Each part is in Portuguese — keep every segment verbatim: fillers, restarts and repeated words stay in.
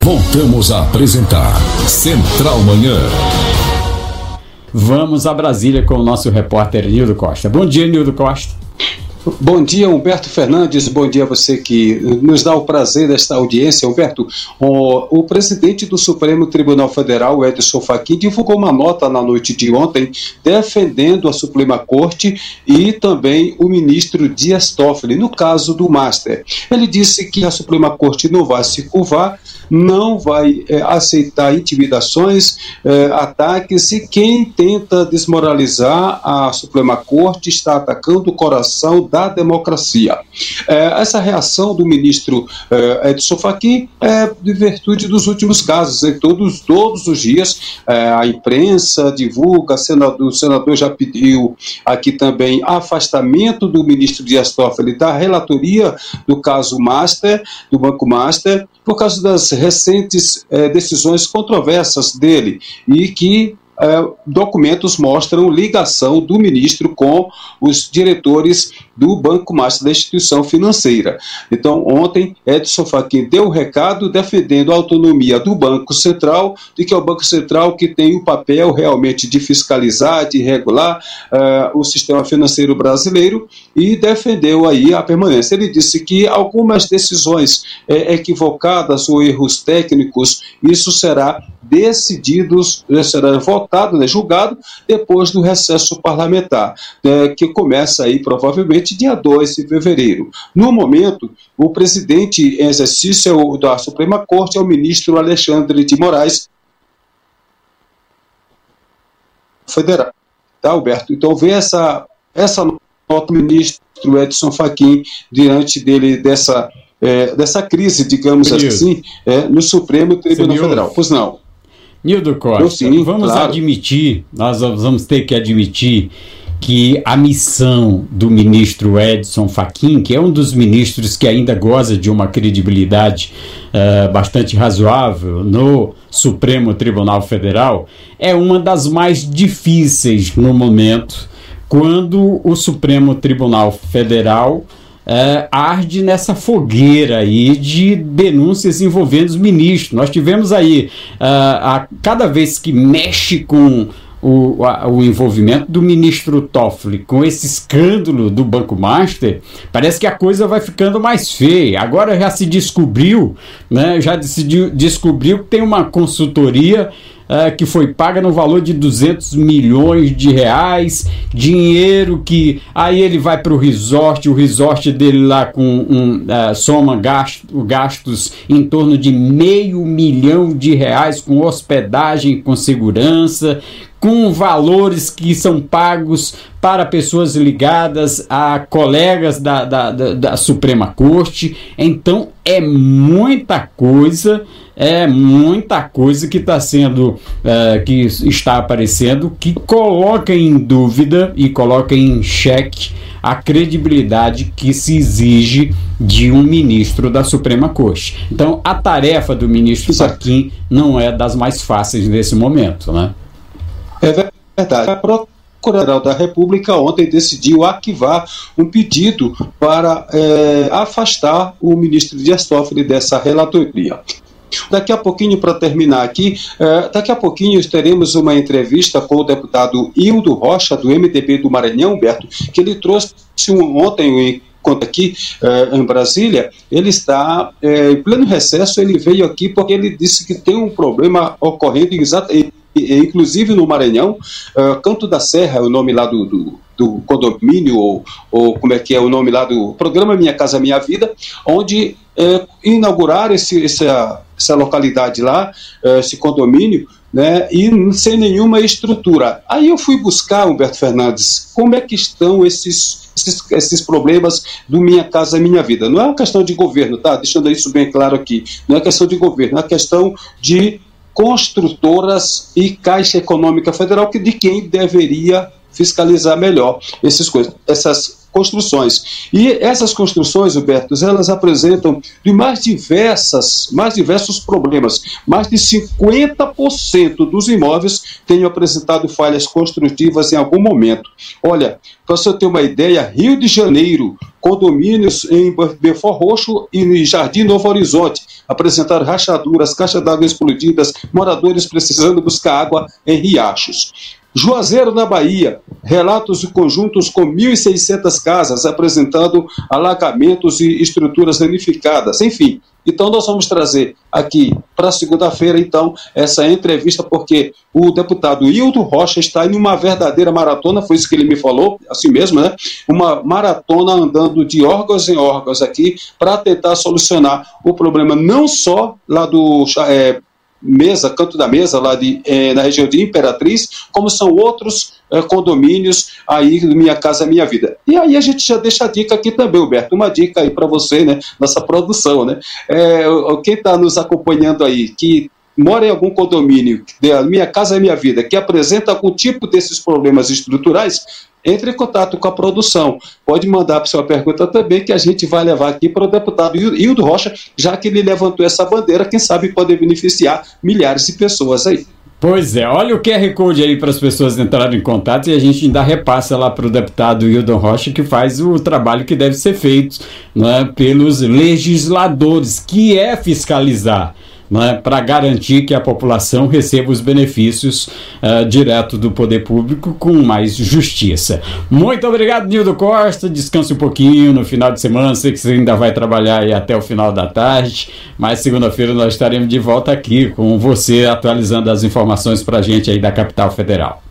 Voltamos a apresentar Central Manhã. Vamos a Brasília com o nosso repórter Nildo Costa. Bom dia, Nildo Costa. Bom dia, Humberto Fernandes, bom dia a você que nos dá o prazer desta audiência. Humberto, o, o presidente do Supremo Tribunal Federal, Edson Fachin, divulgou uma nota na noite de ontem defendendo a Suprema Corte e também o ministro Dias Toffoli, no caso do Master. Ele disse que a Suprema Corte não vai se curvar, não vai é, aceitar intimidações, é, ataques, e quem tenta desmoralizar a Suprema Corte está atacando o coração da democracia. É, essa reação do ministro é, Edson Fachin é de virtude dos últimos casos. Em todos, todos os dias é, a imprensa divulga, senador, o senador já pediu aqui também afastamento do ministro Dias Toffoli da relatoria do caso Master, do Banco Master, por causa das recentes eh, decisões controversas dele, e que eh, documentos mostram ligação do ministro com os diretores do Banco Master, da instituição financeira. Então, ontem, Edson Fachin deu o recado defendendo a autonomia do Banco Central, de que é o Banco Central que tem o papel realmente de fiscalizar, de regular uh, o sistema financeiro brasileiro, e defendeu aí a permanência. Ele disse que algumas decisões é, equivocadas ou erros técnicos, isso será decidido, será votado, né, julgado, depois do recesso parlamentar, né, que começa aí provavelmente dia dois de fevereiro. No momento, o presidente em exercício da Suprema Corte é o ministro Alexandre de Moraes, federal. Tá, Alberto? Então, vê essa, essa nota do ministro Edson Fachin diante dele dessa, é, dessa crise, digamos Senhor. assim, é, no Supremo Tribunal Senhor. Federal. Pois não. Nildo Costa, sim, vamos claro. admitir, nós vamos ter que admitir que a missão do ministro Edson Fachin, que é um dos ministros que ainda goza de uma credibilidade uh, bastante razoável no Supremo Tribunal Federal, é uma das mais difíceis no momento, quando o Supremo Tribunal Federal Uh, arde nessa fogueira aí de denúncias envolvendo os ministros. Nós tivemos aí, uh, a cada vez que mexe com o, a, o envolvimento do ministro Toffoli com esse escândalo do Banco Master, parece que a coisa vai ficando mais feia. Agora já se descobriu, né, já se descobriu que tem uma consultoria Uh, que foi paga no valor de duzentos milhões de reais, dinheiro que aí ele vai para o resort, o resort dele lá com um, uh, soma gasto, gastos em torno de meio milhão de reais com hospedagem, com segurança, com valores que são pagos para pessoas ligadas a colegas da, da, da, da Suprema Corte. Então é muita coisa, é muita coisa que está sendo, uh, que está aparecendo, que coloca em dúvida e coloca em xeque a credibilidade que se exige de um ministro da Suprema Corte. Então a tarefa do ministro Fachin não é das mais fáceis nesse momento, né? É verdade. A Procuradoria da República ontem decidiu arquivar um pedido para é, afastar o ministro Dias Toffoli dessa relatoria. Daqui a pouquinho, para terminar aqui, é, daqui a pouquinho teremos uma entrevista com o deputado Hildo Rocha, do M D B do Maranhão, Humberto, que ele trouxe um, ontem, enquanto aqui eh, em Brasília, ele está eh, em pleno recesso. Ele veio aqui porque ele disse que tem um problema ocorrendo, exato, inclusive no Maranhão, uh, Canto da Serra é o nome lá do, do, do condomínio, ou, ou como é que é o nome lá do programa Minha Casa Minha Vida, onde eh, inauguraram esse, essa, essa localidade lá, eh, esse condomínio, né, e sem nenhuma estrutura. Aí eu fui buscar, Humberto Fernandes, como é que estão esses Esses, esses problemas do Minha Casa Minha Vida. Não é uma questão de governo, tá? Deixando isso bem claro aqui. Não é questão de governo, é questão de construtoras e Caixa Econômica Federal, que de quem deveria fiscalizar melhor esses coisas, essas construções. E essas construções, Huberto, elas apresentam de mais diversas, mais diversos problemas. Mais de cinquenta por cento dos imóveis têm apresentado falhas construtivas em algum momento. Olha, para você ter uma ideia, Rio de Janeiro, condomínios em Belford Roxo e em Jardim Novo Horizonte apresentaram rachaduras, caixas d'água explodidas, moradores precisando buscar água em riachos. Juazeiro, na Bahia, relatos de conjuntos com mil e seiscentas casas apresentando alagamentos e estruturas danificadas, enfim. Então nós vamos trazer aqui para segunda-feira, então, essa entrevista, porque o deputado Hildo Rocha está em uma verdadeira maratona, foi isso que ele me falou, assim mesmo, né? Uma maratona andando de órgãos em órgãos aqui para tentar solucionar o problema não só lá do... É, Mesa, Canto da Mesa, lá de, eh, na região de Imperatriz, como são outros eh, condomínios aí do Minha Casa Minha Vida. E aí a gente já deixa a dica aqui também, Huberto, uma dica aí para você, né, nossa produção, né, é, quem está nos acompanhando aí, que mora em algum condomínio, Minha Casa Minha Vida, que apresenta algum tipo desses problemas estruturais, entre em contato com a produção. Pode mandar para sua pergunta também, que a gente vai levar aqui para o deputado Hildo Rocha, já que ele levantou essa bandeira, quem sabe pode beneficiar milhares de pessoas aí. Pois é, olha o Q R Code aí para as pessoas entrarem em contato e a gente ainda repassa lá para o deputado Hildo Rocha, que faz o trabalho que deve ser feito, né, pelos legisladores, que é fiscalizar, né, para garantir que a população receba os benefícios uh, direto do poder público com mais justiça. Muito obrigado, Nildo Costa, descanse um pouquinho no final de semana, sei que você ainda vai trabalhar aí até o final da tarde, mas segunda-feira nós estaremos de volta aqui com você atualizando as informações para a gente aí da capital federal.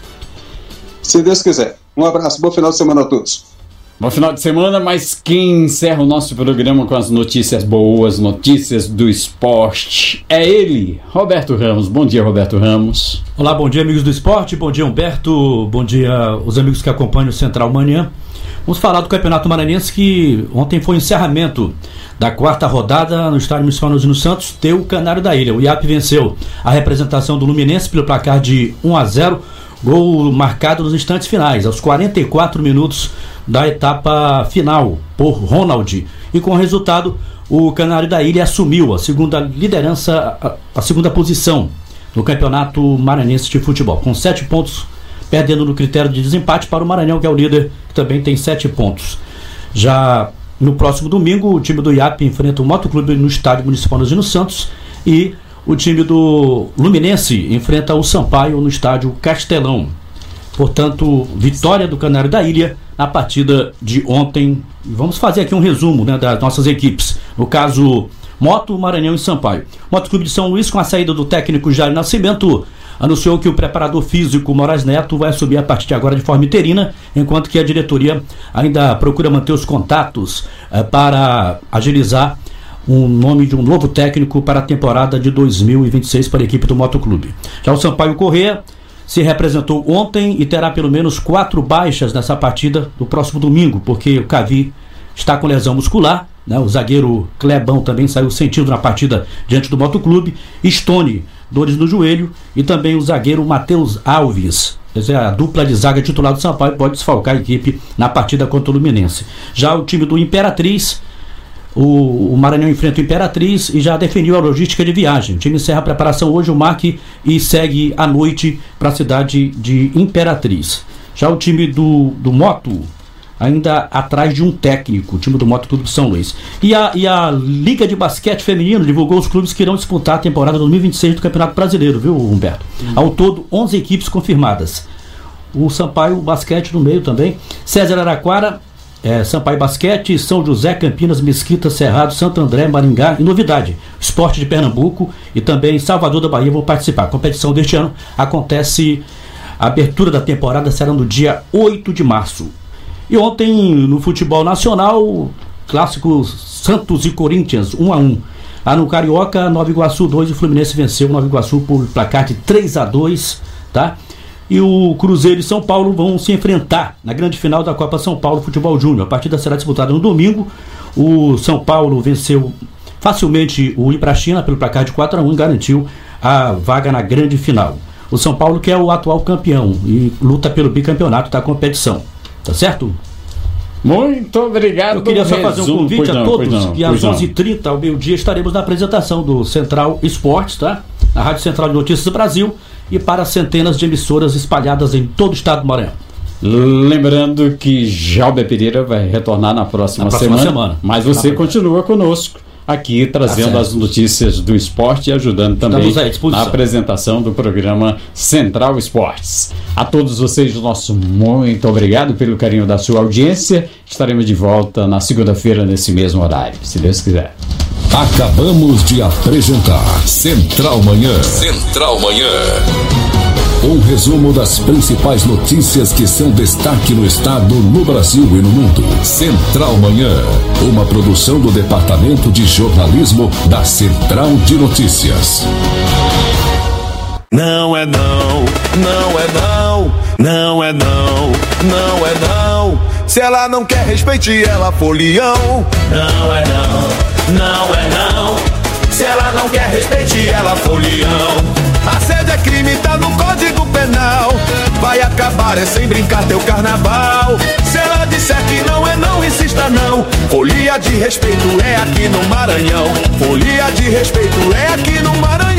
Se Deus quiser. Um abraço, bom final de semana a todos. Bom final de semana, mas quem encerra o nosso programa com as notícias boas, notícias do esporte, é ele, Roberto Ramos. Bom dia, Roberto Ramos. Olá, bom dia, amigos do esporte, bom dia, Humberto, bom dia os amigos que acompanham o Central Manhã. Vamos falar do Campeonato Maranhense, que ontem foi o encerramento da quarta rodada no Estádio Municipal Nozino Santos, deu o Canário da Ilha. O I A P venceu a representação do Luminense pelo placar de um a zero, gol marcado nos instantes finais, aos quarenta e quatro minutos da etapa final, por Ronald. E com o resultado, o Canário da Ilha assumiu a segunda liderança, a, a segunda posição no Campeonato Maranhense de Futebol, com sete pontos, perdendo no critério de desempate para o Maranhão, que é o líder, que também tem sete pontos. Já no próximo domingo, o time do I A P enfrenta o Motoclube no Estádio Municipal Nozino Santos e o time do Luminense enfrenta o Sampaio no Estádio Castelão. Portanto, vitória do Canário da Ilha na partida de ontem. Vamos fazer aqui um resumo, né, das nossas equipes. No caso, Moto, Maranhão e Sampaio. Motoclube de São Luís, com a saída do técnico Jair Nascimento, anunciou que o preparador físico Moraes Neto vai assumir a partir de agora de forma interina, enquanto que a diretoria ainda procura manter os contatos eh, para agilizar o nome de um novo técnico para a temporada de dois mil e vinte e seis para a equipe do Motoclube. Já o Sampaio Corrêa se representou ontem e terá pelo menos quatro baixas nessa partida do próximo domingo, porque o Cavi está com lesão muscular, né? O zagueiro Clebão também saiu sentindo na partida diante do Motoclube, Stone, dores no joelho, e também o zagueiro Matheus Alves. Quer dizer, a dupla de zaga titular do Sampaio pode desfalcar a equipe na partida contra o Luminense. Já o time do Imperatriz, O, o Maranhão enfrenta o Imperatriz e já definiu a logística de viagem. O time encerra a preparação hoje, o M A C, e segue à noite para a cidade de Imperatriz. Já o time do, do Moto, ainda atrás de um técnico, o time do Moto Clube de São Luís. E a, e a Liga de Basquete Feminino divulgou os clubes que irão disputar a temporada dois mil e vinte e seis do Campeonato Brasileiro, viu, Humberto? Hum. Ao todo, onze equipes confirmadas. O Sampaio Basquete no meio também. César Araquara, É, Sampaio Basquete, São José, Campinas, Mesquita, Cerrado, Santo André, Maringá e novidade, Esporte de Pernambuco e também Salvador da Bahia vão participar. A competição deste ano acontece, a abertura da temporada será no dia oito de março. E ontem no futebol nacional, clássico Santos e Corinthians um a um. Lá no Carioca, Nova Iguaçu dois e o Fluminense venceu o Nova Iguaçu por placar de três a dois, tá? E o Cruzeiro e São Paulo vão se enfrentar na grande final da Copa São Paulo Futebol Júnior. A partida será disputada no domingo. O São Paulo venceu facilmente o Ibrachina pelo placar de quatro a um e garantiu a vaga na grande final. o São Paulo, que é o atual campeão e luta pelo bicampeonato da competição. Tá certo? Muito obrigado. Eu queria só resumo, fazer um convite não, a todos não, que às onze e trinta, ao meio-dia, estaremos na apresentação do Central Esportes, tá? Na Rádio Central de Notícias do Brasil, e para centenas de emissoras espalhadas em todo o estado do Maranhão. Lembrando que Jalber Pereira vai retornar na próxima, na próxima semana, semana, mas você continua conosco aqui, trazendo tá as notícias do esporte e ajudando também na apresentação do programa Central Esportes. A todos vocês, nosso muito obrigado pelo carinho da sua audiência. Estaremos de volta na segunda-feira nesse mesmo horário, se Deus quiser. Acabamos de apresentar Central Manhã. Central Manhã. Um resumo das principais notícias que são destaque no estado, no Brasil e no mundo. Central Manhã, uma produção do Departamento de Jornalismo da Central de Notícias. Não é não, não é não, não é não, não é não. Se ela não quer, respeite ela, folião. Não é não, não é não. Se ela não quer, respeite ela, folião. Assédio é crime, tá no Código Penal. Vai acabar, é sem brincar teu carnaval. Se ela disser que não é não, insista não. Folia de respeito é aqui no Maranhão. Folia de respeito é aqui no Maranhão.